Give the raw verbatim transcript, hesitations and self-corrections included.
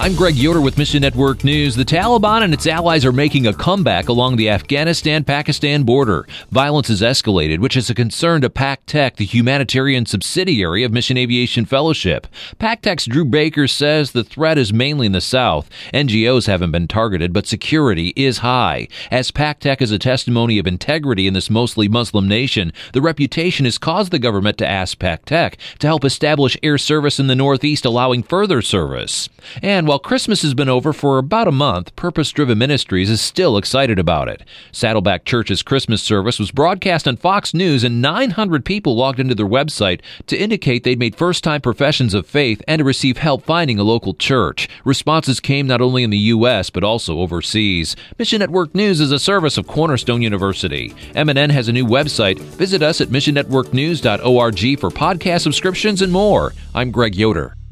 I'm Greg Yoder with Mission Network News. The Taliban and its allies are making a comeback along the Afghanistan-Pakistan border. Violence has escalated, which is a concern to PacTech, the humanitarian subsidiary of Mission Aviation Fellowship. PacTech's Drew Baker says the threat is mainly in the south. N G Os haven't been targeted, but security is high. As PacTech is a testimony of integrity in this mostly Muslim nation, the reputation has caused the government to ask PacTech to help establish air service in the northeast, allowing further service. And while Christmas has been over for about a month, Purpose Driven Ministries is still excited about it. Saddleback Church's Christmas service was broadcast on Fox News, and nine hundred people logged into their website to indicate they'd made first-time professions of faith and to receive help finding a local church. Responses came not only in the U S, but also overseas. Mission Network News is a service of Cornerstone University. M N N has a new website. Visit us at mission network news dot org for podcast subscriptions and more. I'm Greg Yoder.